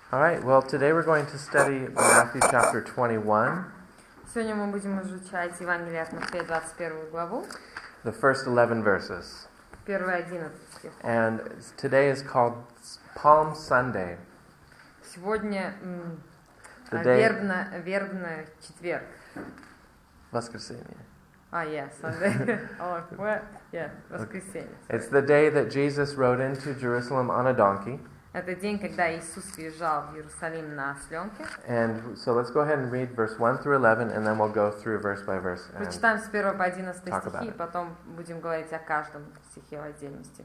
All right, well, today we're going to study Matthew chapter 21, Сегодня мы будем изучать Евангелие от Матфея, 21 главу, the first 11 verses. первые 11 стих. And today is called Palm Sunday. Сегодня The day- вербный четверг. Воскресенье. Sunday. Воскресенье. It's the day that Jesus rode into Jerusalem on a donkey. Это день, когда Иисус въезжал в Иерусалим на осленке. And so let's go ahead and read verse 1 through 11, and then we'll go through verse by verse. And Прочитаем с 1 по 11 talk about стихи, и it. потом будем говорить о каждом стихе в отдельности.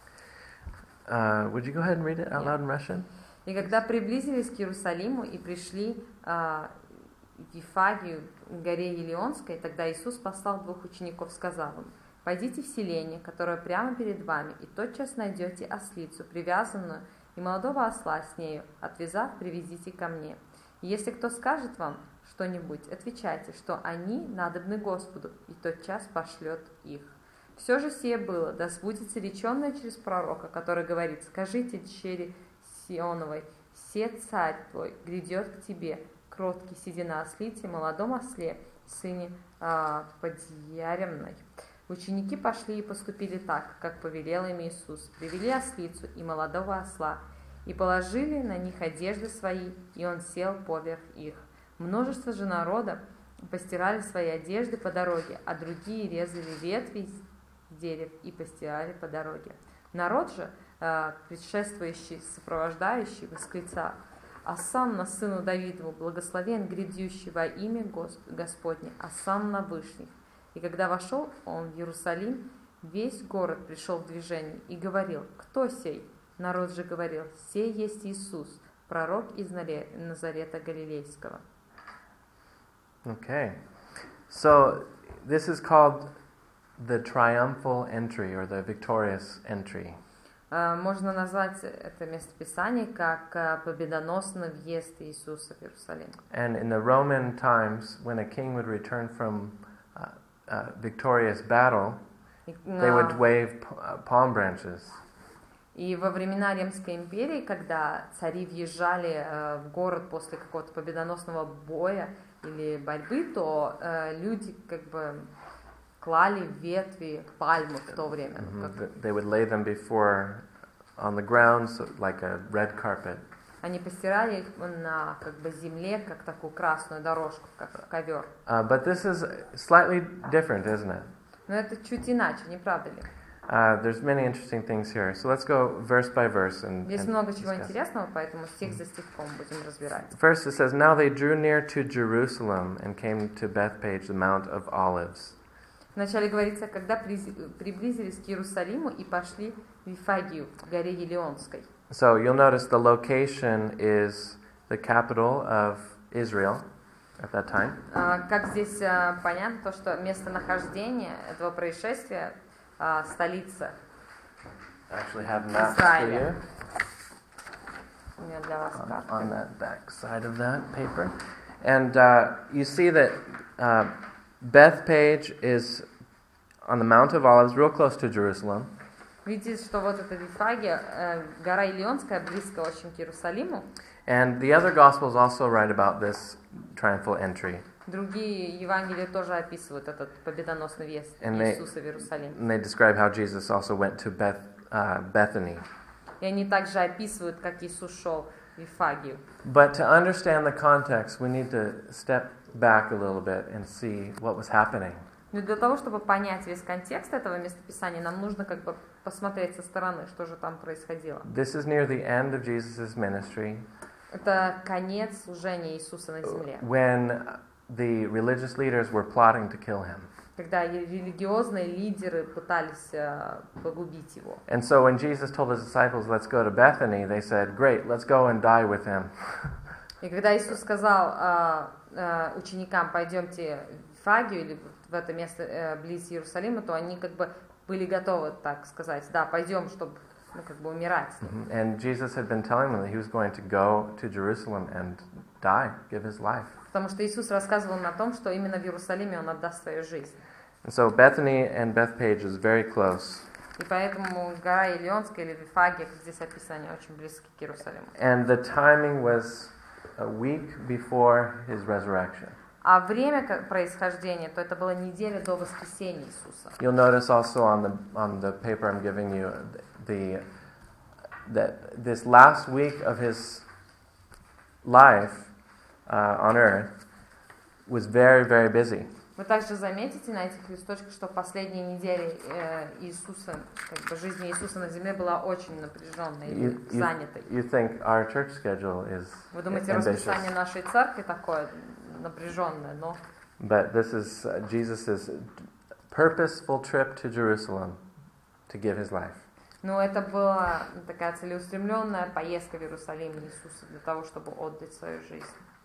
would you go ahead and read it out loud in Russian? И когда приблизились к Иерусалиму и пришли в Вифагию, к горе Елеонской, тогда Иисус послал 2 учеников, сказав им: «Пойдите в селение, которое прямо перед вами, и тотчас найдете ослицу, привязанную, и молодого осла с нею, отвязав, привезите ко мне. И если кто скажет вам что-нибудь, отвечайте, что они надобны Господу, и тотчас пошлет их. Все же сие было, да сбудется реченное через пророка, который говорит: скажите дщери Сионовой, се царь твой грядет к тебе, кроткий, сидя на ослице, молодом осле, сыне подъяремной». Ученики пошли и поступили так, как повелел им Иисус. Привели ослицу и молодого осла, и положили на них одежды свои, и он сел поверх их. Множество же народа постирали свои одежды по дороге, а другие резали ветви с дерев и постирали по дороге. Народ же, предшествующий, сопровождающий, восклицал: «Осанна сыну Давидову, благословен грядущий во имя Господне, осанна вышних». И когда вошел он в Иерусалим, весь город пришел в движение и говорил: «Кто сей?» Народ же говорил: «Сей есть Иисус, пророк из Назарета Галилейского». Okay. So this is called the triumphal entry or the victorious entry. Можно назвать это местописание как победоносный въезд Иисуса в Иерусалим. And in the Roman times, when a king would return from victorious battle, they would wave palm branches. И во времена Римской империи, когда цари въезжали в город после какого-то победоносного боя или борьбы, то люди как бы клали ветви пальмы в то время. They would lay them before on the ground, so like a red carpet. Они постирали их на как бы земле, как такую красную дорожку, как ковер. But this is slightly different, isn't it? Но это чуть иначе, не правда ли? There's many interesting things here. So let's go verse by verse and Здесь много чего discuss. интересного, поэтому стих за стихом будем разбирать. First it says, "Now they drew near to Jerusalem and came to Bethpage, the Mount of Olives." Вначале говорится, когда приблизились к Иерусалиму и пошли в Вифагию, к горе Елеонской. So you'll notice the location is the capital of Israel at that time. Как здесь понятно, то, что местонахождение этого происшествия столица I actually have maps for Израиля. you У меня для вас карта. on that back side of that paper. And you see that Bethpage is on the Mount of Olives, real close to Jerusalem. Видите, что вот эта Вифагия, гора Илионская, близко очень к Иерусалиму. And the other Gospels also write about this triumphal entry. Другие Евангелия тоже описывают этот победоносный въезд Иисуса в Иерусалим. And they describe how Jesus also went to Bethany. И они также описывают, как Иисус шел в Вифагию. But to understand the context, we need to step back a little bit and see what was happening. Но для того, чтобы понять весь контекст этого местописания, нам нужно как бы посмотреть со стороны, что же там происходило. This is near the end of Jesus' ministry. Это конец служения Иисуса на земле. When the religious leaders were plotting to kill him. Когда религиозные лидеры пытались погубить его. And so when Jesus told his disciples, "Let's go to Bethany," they said, "Great, let's go and die with him." И когда Иисус сказал ученикам: «Пойдемте в Вифагию», или в это место близ Иерусалима, то они как бы были готовы, так сказать, да, пойдем, чтобы как бы умирать. And Jesus had been telling them that he was going to go to Jerusalem and die, give his life. Потому что Иисус рассказывал нам о том, что именно в Иерусалиме он отдаст свою жизнь. And so Bethany and Bethpage is very close. И поэтому гора Илионская или Вифагия, как здесь описано, они очень близки к Иерусалиму. And the timing was a week before his resurrection. А время происхождения, то это была неделя до воскресения Иисуса. You'll notice also on the paper I'm giving you that this last week of his life on earth was very, very busy. Вы также заметите на этих листочках, что последние недели Иисуса, жизни Иисуса на земле была очень напряженной и занятой. You think our church schedule is Вы думаете, расписание нашей церкви такое напряженное, но... But this is Jesus' purposeful trip to Jerusalem to give his life. Но это была такая целеустремленная поездка в Иерусалим Иисуса для того, чтобы отдать свою жизнь.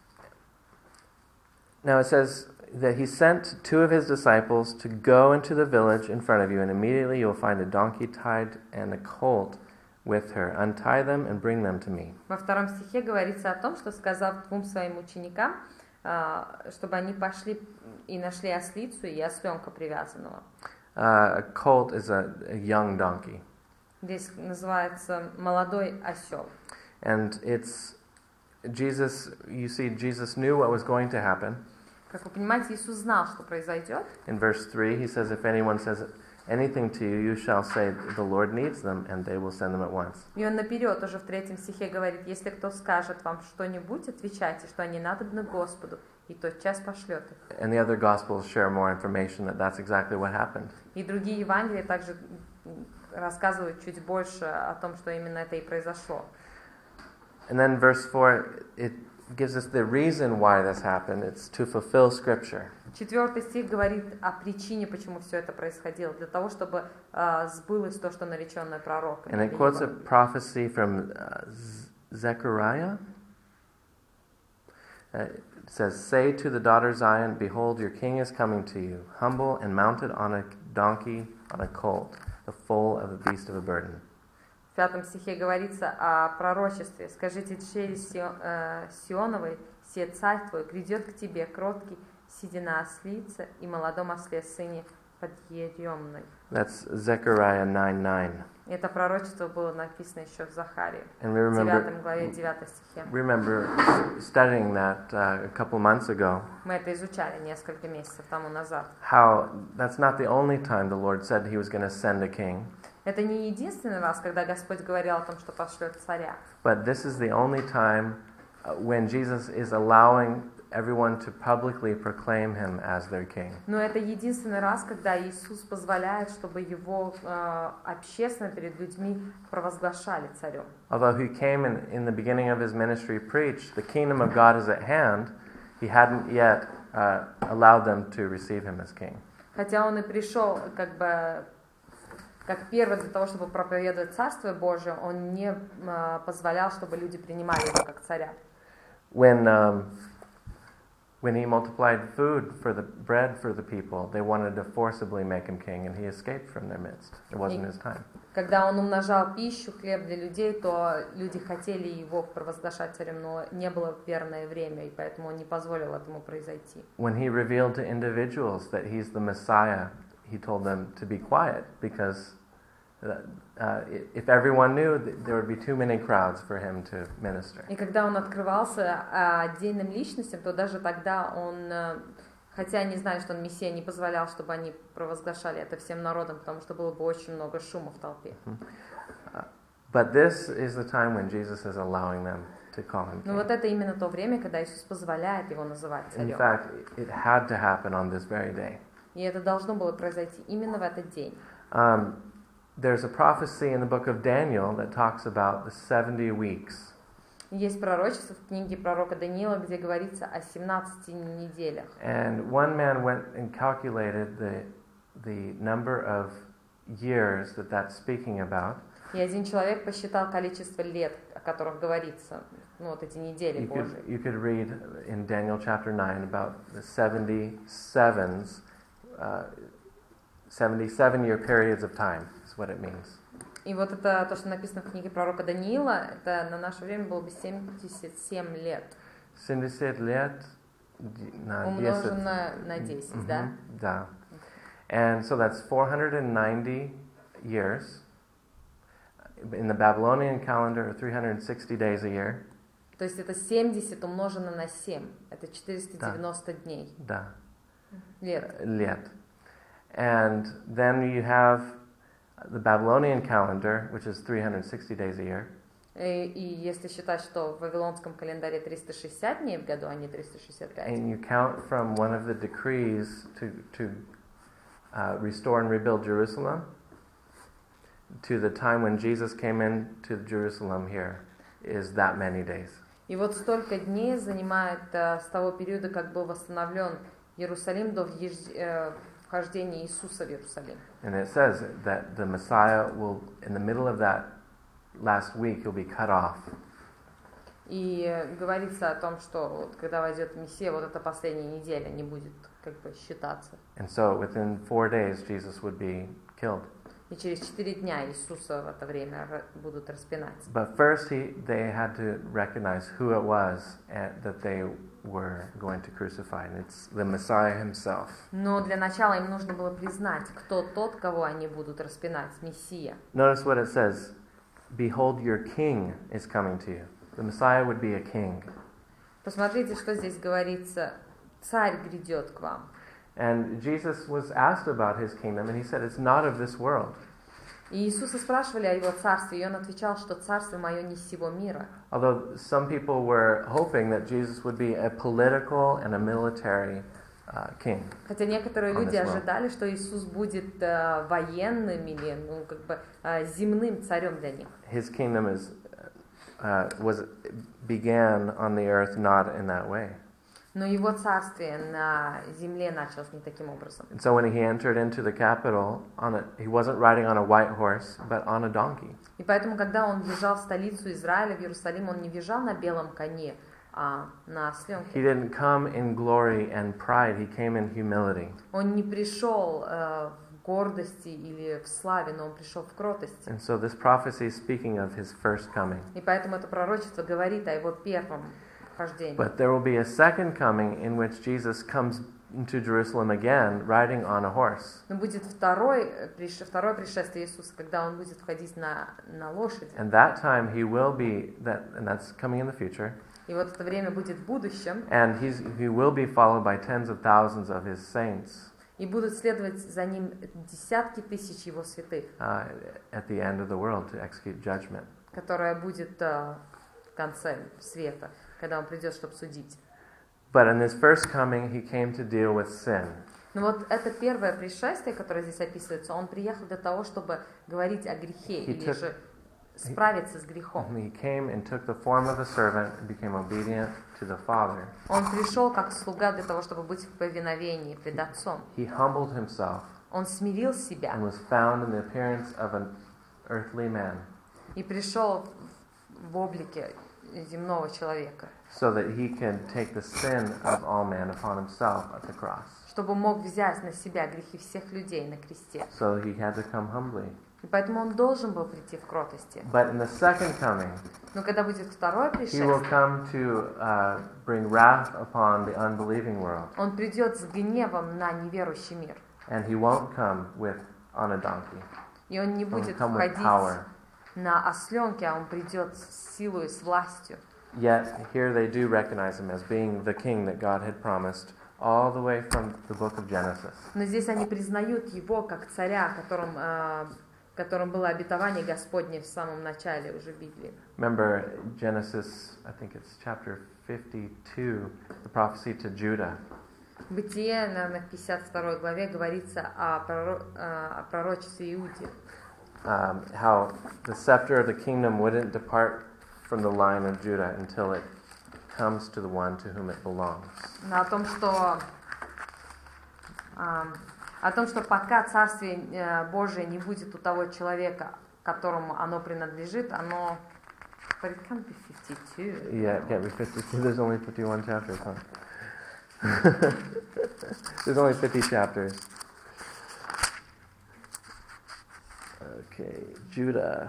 Now it says that he sent 2 of his disciples to go into the village in front of you, and immediately you'll find a donkey tied and a colt with her. Untie them and bring them to me. Во 2 стихе говорится о том, что сказав 2 своим ученикам, чтобы они пошли и нашли ослицу и осленка привязанного. A colt is a young donkey. Здесь называется молодой осел. And it's Jesus, you see, Jesus knew what was going to happen. Как вы понимаете, Иисус знал, что произойдет. In verse 3, he says, if anyone says anything to you, you shall say, the Lord needs them, and they will send them at once. И он наперед уже в 3 стихе говорит, если кто скажет вам что-нибудь, отвечайте, что они надобны Господу, и тотчас пошлет их. And the other Gospels share more information that that's exactly what happened. И другие Евангелия также рассказывают чуть больше о том, что именно это и произошло. And then verse 4, it gives us the reason why this happened. It's to fulfill Scripture. 4 стих говорит о причине, почему все это происходило, для того, чтобы сбылось то, что нареченное пророком. And it quotes a prophecy from Zechariah. It says, say to the daughter Zion, behold, your king is coming to you, humble and mounted on a donkey, on a colt, the foal of a beast of a burden. В 5 стихе говорится о пророчестве. «Скажите дщери Сионовой, се царь твой грядет к тебе, кроткий, сидя на ослице и молодом осле сыне подъеремной». That's Zechariah 9:9. Это пророчество было написано еще в Захарии, And we в remember, 9 главе, 9 стихе. remember studying that a couple months ago. Мы это изучали несколько месяцев тому назад. How that's not the only time the Lord said he was going to send a king. Это не единственный раз, когда Господь говорил о том, что пошлет царя. But this is the only time when Jesus is allowing everyone to publicly proclaim him as their king. Но это единственный раз, когда Иисус позволяет, чтобы его общественно перед людьми провозглашали царем. Although he came in the beginning of his ministry preached, the kingdom of God is at hand, he hadn't yet allowed them to receive him as king. Хотя он и пришел как первый для того, чтобы проповедовать Царствие Божие, он не позволял, чтобы люди принимали его как царя. When he multiplied bread for the people, they wanted to forcibly make him king, and he escaped from their midst. It wasn't his time. Когда он умножал пищу, хлеб для людей, то люди хотели его провозглашать царем, но не было верное время, и поэтому он не позволил этому произойти. When he revealed to individuals that he's the Messiah, he told them to be quiet because if everyone knew, there would be too many crowds for him to minister. И когда он открывался отдельным личностям, то даже тогда он, хотя они знали, что он Мессия, не позволял, чтобы они провозглашали это всем народам, потому что было бы очень много шума в толпе. But this is the time when Jesus is allowing them to call him king. Но вот это именно то время, когда Иисус позволяет его называть царем. In fact, it had to happen on this very day. И это должно было произойти именно в этот день. There's a prophecy in the book of Daniel that talks about the 70 weeks. Есть пророчество в книге пророка Даниила, где говорится о 17 неделях. And one man went and calculated the number of years that that's speaking about. И один человек посчитал количество лет, о которых говорится, ну вот эти недели Божьи. You could read in Daniel chapter 9 about the 77-year periods of time is what it means. И вот это то, что написано в книге пророка Даниила, это на наше время было бы 77 лет. 70 лет умножено на 10, да? Да. And so that's 490 years. In the Babylonian calendar, 360 days a year. То есть это 70 умножено на 7. Это 490 дней. Да. Лет. Лет. And then you have the Babylonian calendar, which is 360 days a year. И если считать, что в вавилонском календаре 360 дней в году, а не 365. And you count from one of the decrees to restore and rebuild Jerusalem to the time when Jesus came into Jerusalem here is that many days. И вот столько дней занимает с того периода, как был восстановлен Иерусалим, до вхождения Иисуса в Иерусалим. And it says that the Messiah will, in the middle of that last week, he'll be cut off. И говорится о том, что вот, когда войдет Мессия, вот эта последняя неделя не будет как бы считаться. And so within 4 days, Jesus would be killed. И через 4 дня Иисуса в это время будут распинать. But first, they had to recognize who it was that they were going to crucify, and it's the Messiah himself. Но для начала им нужно было признать, кто тот, кого они будут распинать, Мессия. Notice what it says, "Behold, your king is coming to you." The Messiah would be a king. Посмотрите, что здесь говорится. Царь грядет к вам. And Jesus was asked about his kingdom, and he said, "It's not of this world." И Иисуса спрашивали о его царстве, и он отвечал, что царство мое не сего мира. Although some people were hoping that Jesus would be a political and a military king. Хотя некоторые люди ожидали, что Иисус будет военным или как бы земным царем для них. His kingdom began on the earth not in that way. Но его царствие на земле началось не таким образом. And so when he entered into the capital, he wasn't riding on a white horse, but on a donkey. И поэтому, когда он въезжал в столицу Израиля, в Иерусалим, он не въезжал на белом коне, а на осленке. He didn't come in glory and pride. He came in humility. Он не пришел в гордости или в славе, но он пришел в кротости. And so this prophecy is speaking of his first coming. И поэтому это пророчество говорит о его первом хождении. But there will be a second coming in which Jesus comes into Jerusalem again, riding on a horse. Но будет второе пришествие Иисуса, когда он будет входить на лошади. And that time he will be and that's coming in the future. И вот это время будет в будущем. And he will be followed by tens of thousands of his saints. И будут следовать за ним десятки тысяч его святых. At the end of the world to execute judgment. Которая будет в конце света, когда он придет, чтобы судить. But in his first coming, he came to deal with sin. Но вот это первое пришествие, которое здесь описывается, он приехал для того, чтобы говорить о грехе или же справиться с грехом. He came and took the form of a servant and became obedient to the Father. Он пришел как слуга для того, чтобы быть в повиновении пред Отцом. He humbled himself. Он смирил себя. And was found in the appearance of an earthly man. И пришел в облике земного человека. So that he can take the sin of all men upon himself at the cross. Чтобы мог взять на себя грехи всех людей на кресте. So he had to come humbly. И поэтому он должен был прийти в кротости. But in the second coming, но когда будет второе пришествие, he will come to bring wrath upon the unbelieving world. Он придет с гневом на неверующий мир. And he won't come on a donkey. И он не будет входить на осленке, а он придет с силой, с властью. Yet here they do recognize him as being the king that God had promised all the way from the book of Genesis. Но здесь они признают его как царя, которым было обетование Господне в самом начале уже Библии. Remember Genesis, I think it's chapter 52, the prophecy to Judah. Бытие, наверное, в 52 главе говорится о пророчестве Иуде. How the scepter of the kingdom wouldn't depart from the line of Judah until it comes to the one to whom it belongs. О том, что пока Царствие Божие не будет у того человека, которому оно принадлежит, оно... But it can't be 52. Yeah, it can't be 52. There's only 51 chapters, huh? There's only 50 chapters. Okay, Judah,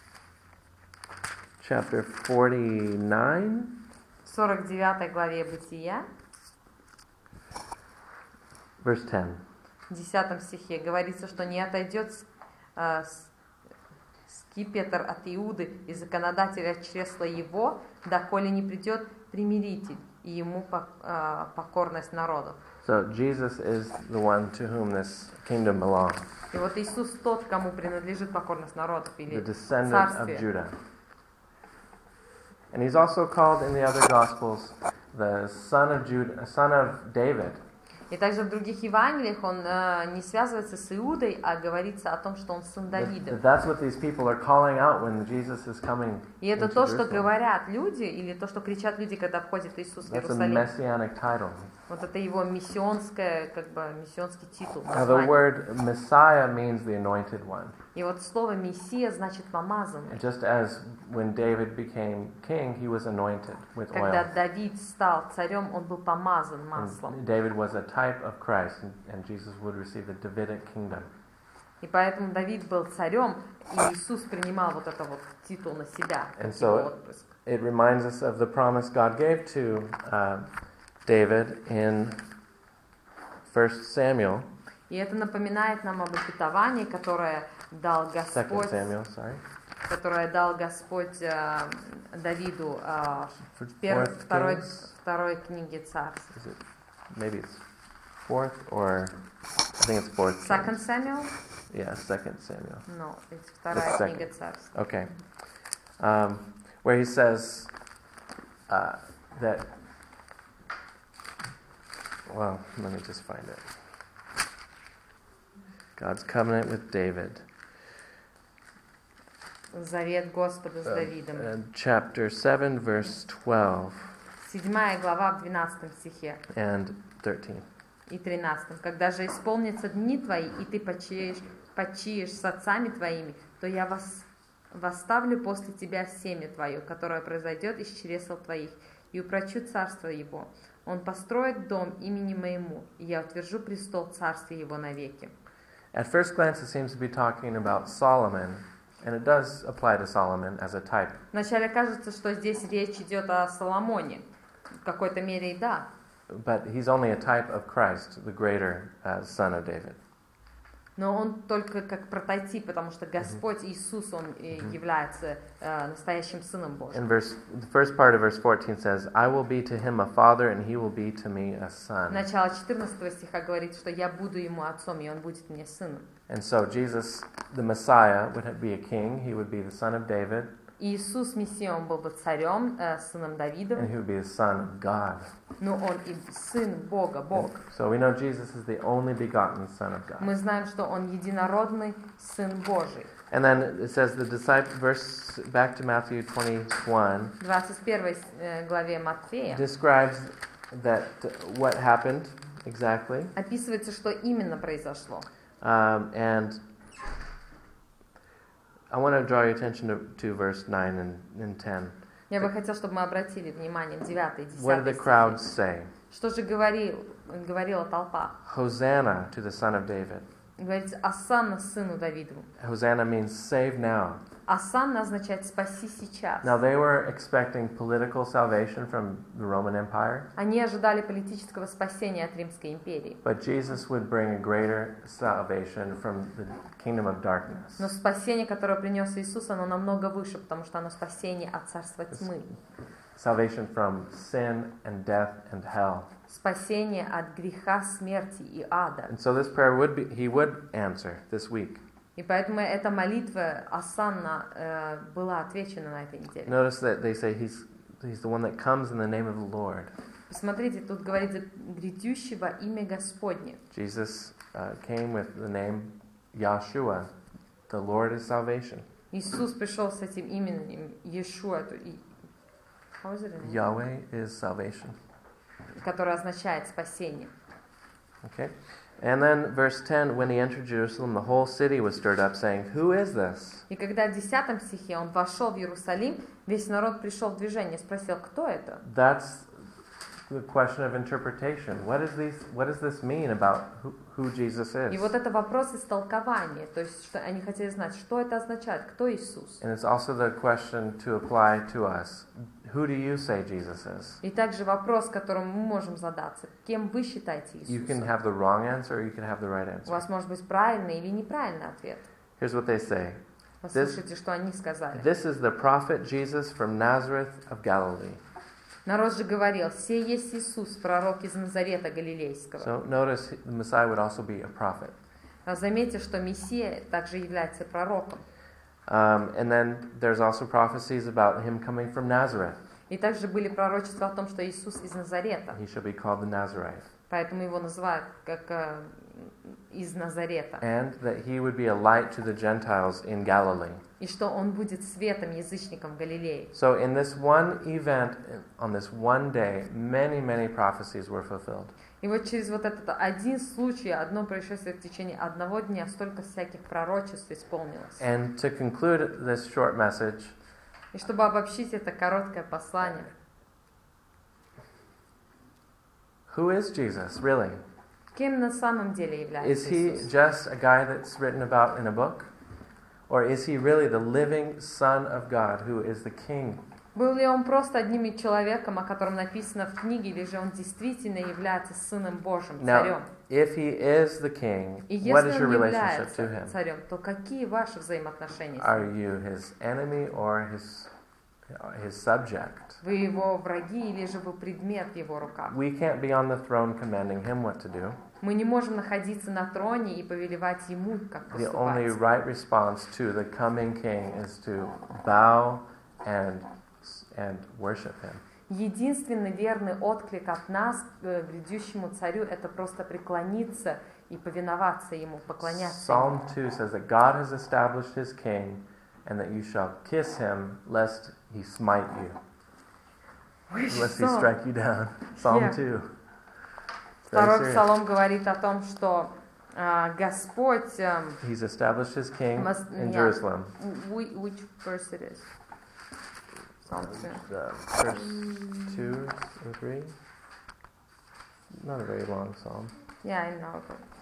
chapter 49. 49 главе Бытия. Verse 10. В 10 стихе говорится, что не отойдет скипетр от Иуды и законодателя чресла его, доколе не придет примиритель и ему покорность народу. So Jesus is the one to whom this kingdom belongs. И вот Иисус тот, кому принадлежит покорность народов или The descendant царствие. of Judah. And he's also called in the other Gospels the son of Judah, son of David. И также в других Евангелиях он не связывается с Иудой, а говорится о том, что он сын Давида. That's what these people are calling out when Jesus is coming. И это into то, что Jerusalem. говорят люди, или то, что кричат люди, когда входит Иисус в That's a Иерусалим. messianic title. Вот это его миссионский титул. Now the word Messiah means the anointed one. И вот слово Мессия значит помазанный. Just as when David became king, he was anointed with Когда oil. Давид стал царем, он был помазан маслом. And David was a type of Christ, and Jesus would receive the Davidic kingdom. И поэтому Давид был царем, и Иисус принимал вот это вот титул на себя. And so it reminds us of the promise God gave to David in 1 Samuel. И это напоминает нам об обетовании, которое дал Господь, которое дал Господь Давиду в второй книге Царств. Maybe it's fourth, or I think it's fourth. Second Samuel? Yeah, Second Samuel. No, it's вторая книга Царств. Okay. Where he says that. Well, let me just find it. God's covenant with David. Завет Господа с Давидом. Chapter 7, verse 12. 7 глава в 12 стихе. And 13. И 13. Когда же исполнятся дни твои, и ты почиешь с отцами твоими, то я восставлю после тебя семя твое, которое произойдет из чресел твоих, и упрочу царство его. Он построит дом имени моему, и я утвержу престол царствия его навеки. At first glance, it seems to be talking about Solomon, and it does apply to Solomon as a type. Вначале кажется, что здесь речь идет о Соломоне. В какой-то мере и да. But he's only a type of Christ, the greater son of David. Но он только как прототип, потому что Господь Иисус, он является настоящим Сыном Божьим. The first part of verse 14 says, I will be to him a father, and he will be to me a son. Начало 14 стиха говорит, что я буду ему отцом, и он будет мне сыном. And so Jesus, the Messiah, would be a king. He would be the son of David. Иисус Мессия, он был бы царем, сыном Давида. And he would be the son of God. Но он и сын Бога, Бог. So we know Jesus is the only begotten Son of God. Мы знаем, что он единородный Сын Божий. And then it says the disciple, verse back to Matthew 21, 21 главе Матфея describes that what happened exactly. описывается, что именно произошло. And I want to draw your attention to verse 9 and 10. Я бы хотел, чтобы мы обратили внимание 9 и 10 What did the crowds say? Что же говорила толпа? Hosanna to the Son of David. Говорится, Осанна сыну Давидову. Hosanna means save now. Осанна означает спаси сейчас. Now they were expecting political salvation from the Roman Empire. Они ожидали политического спасения от Римской империи. But Jesus would bring a greater salvation from the kingdom of darkness. Но спасение, которое принес Иисус, оно намного выше, потому что оно спасение от царства тьмы. Salvation from sin and death and hell. Спасение от греха, смерти и ада. And so this prayer he would answer this week. И поэтому эта молитва Осанна была отвечена на этой неделе. Notice that they say he's the one that comes in the name of the Lord. Посмотрите, тут говорится грядущего имя Господне. Jesus came with the name Yahshua. The Lord is salvation. Иисус пришел с этим именем Иешуа, Yahweh is salvation. Которое означает спасение. Okay. And then verse 10, when he entered Jerusalem, the whole city was stirred up, saying, Who is this? И когда в 10 стихе он вошел в Иерусалим, весь народ пришел в движение, спросил, кто это? That's the question of interpretation. What does this mean about who Jesus is? И вот это вопрос истолкования, то есть что они хотели знать, что это означает, кто Иисус. And it's also the question to apply to us. Who do you say Jesus is? И также вопрос, которым мы можем задаться, кем вы считаете You can Иисуса? have the wrong answer or you can have the right У answer. вас может быть правильный или неправильный ответ. Here's what they say. Послушайте, что они сказали. This is the prophet Jesus from Nazareth of Galilee. Народ же говорил: «Сей есть Иисус, пророк из Назарета Галилейского». So notice the Messiah would also be a prophet. Заметьте, что Мессия также является пророком. And then there's also prophecies about him coming from Nazareth. И также были пророчества о том, что Иисус из Назарета. He shall be called the Nazarite. Поэтому его называют как из Назарета. And that he would be a light to the Gentiles in Galilee. И что он будет светом язычникам в Галилее. So in this one event, on this one day, many prophecies were fulfilled. И вот через вот этот один случай, одно происшествие в течение одного дня, столько всяких пророчеств исполнилось. And to conclude this short message, и чтобы обобщить это короткое послание. Who is Jesus, really? Кем на самом деле является Is he Иисус? just a guy that's written about in a book? Or is he really the living Son of God who is the King? Был ли он просто одним человеком, о котором написано в книге, или же он действительно является Сыном Божьим, Царем? Now, if he is the King, И what если is your он relationship to является him? Царем, то какие ваши взаимоотношения с Are ним? you his enemy or his subject? Вы его враги или же вы предмет в его руках? We can't be on the throne commanding him what to do. Мы не можем находиться на троне и повелевать ему, как The only поступать. right response to the coming King is to bow and worship him. Единственный верный отклик от нас к грядущему царю — это просто преклониться и повиноваться ему, поклоняться Psalm ему. 2 says that God has established his king and that you shall kiss him lest he smite you, lest he strike you down. Psalm 2. Второй псалом говорит о том, что Господь... He's established his king in Jerusalem. Which verse it is? Psalm 2. Verse 2 and 3. Not a very long psalm. Yeah, I know.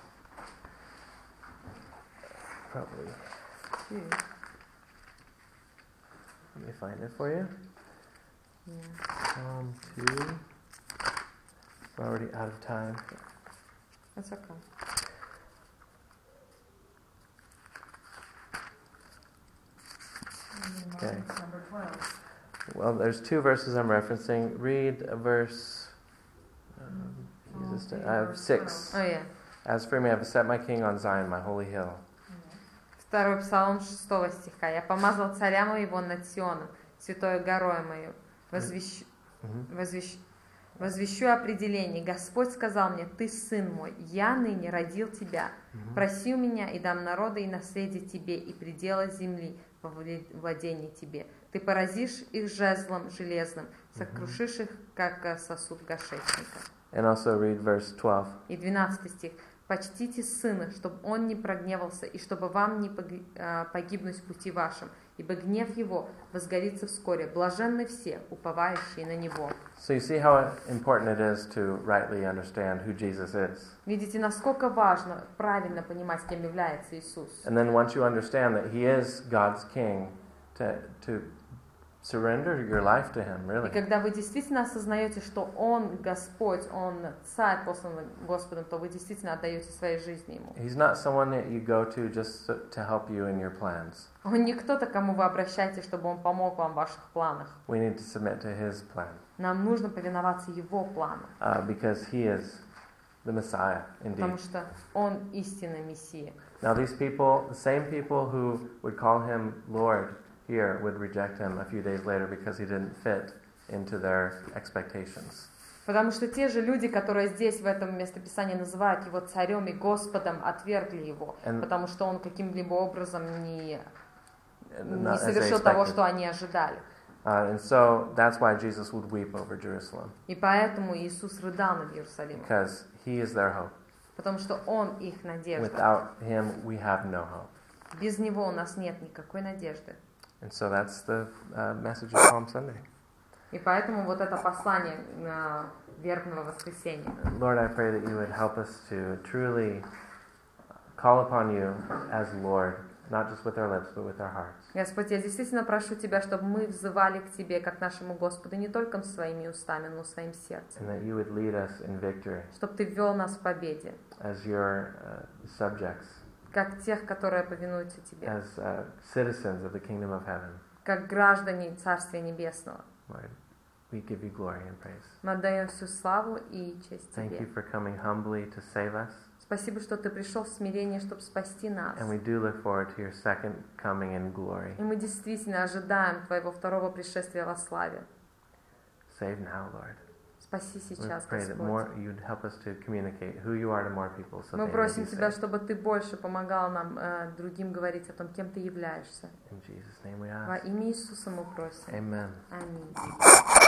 Probably. Two. Let me find it for you. Yeah. Psalm 2. We're already out of time. That's okay. Okay. Number 12. Well, there's two verses I'm referencing. Read verse. I have 6. Oh, yeah. As for me, I have set my king on Zion, my holy hill. Второй псалом 6 стиха. «Я помазал царя моего над Сионом, святой горою мою. Возвещу определение. Господь сказал мне: ты сын мой, я ныне родил тебя. Проси у меня, и дам народа и наследие тебе, и пределы земли во владение тебе. Ты поразишь их жезлом железным, сокрушишь их, как сосуд горшечника». And also read verse 12. И 12 стих. «Почтите сына, чтобы он не прогневался, и чтобы вам не погибнуть в пути вашем, ибо гнев его возгорится вскоре. Блаженны все, уповающие на него». So you see how important it is to rightly understand who Jesus is. Видите, насколько важно правильно понимать, кем является Иисус. And then once you understand that he is God's king, to surrender your life to him, И really. когда вы действительно осознаете, что Он Господь, Он Царь, посланный Господом, то вы действительно отдаете своей жизни Ему. He's not someone that you go to just to help you in your plans. Он не кто-то, к кому вы обращаетесь, чтобы Он помог вам в ваших планах. We need to submit to his plan. Нам нужно повиноваться Его плану, Because he is the Messiah, indeed. потому что Он истинный Мессия. Now these people, the same people who would call him Lord here, would reject him a few days later because he didn't fit into their expectations. Потому что те же люди, которые здесь в этом местописании называют Его Царем и Господом, отвергли Его, потому что Он каким-либо образом не совершил того, что они ожидали. And so that's why Jesus would weep over Jerusalem. И поэтому Иисус рыдал над Иерусалимом. Because he is their hope. Потому что Он их надежда. Without him, we have no hope. Без Него у нас нет никакой надежды. And so that's the message of Palm Sunday. И поэтому вот это послание вербного воскресенья. Lord, I pray that you would help us to truly call upon you as Lord, not just with our lips, but with our hearts. Господь, я действительно прошу Тебя, чтобы мы взывали к Тебе, как нашему Господу, не только своими устами, но своим сердцем. And that you would lead us in victory Чтобы Ты ввел нас в победе, as your subjects. как тех, которые повинуются Тебе, as citizens of the kingdom of heaven. как граждане Царствия Небесного. Lord, we give you glory and praise. Мы отдаем всю славу и честь Thank Тебе. you for coming humbly to save us. Спасибо, что Ты пришел в смирение, чтобы спасти нас. And we do look forward to your second coming in glory. И мы действительно ожидаем Твоего второго пришествия во славе. Save now, Lord. Спаси We сейчас, pray that Господь. you'd help us to communicate who you are to more people so Мы they may просим be Тебя, saved. чтобы Ты больше помогал нам другим говорить о том, кем Ты являешься. In Jesus' name we Во ask. имя Иисуса мы просим. Amen. Аминь.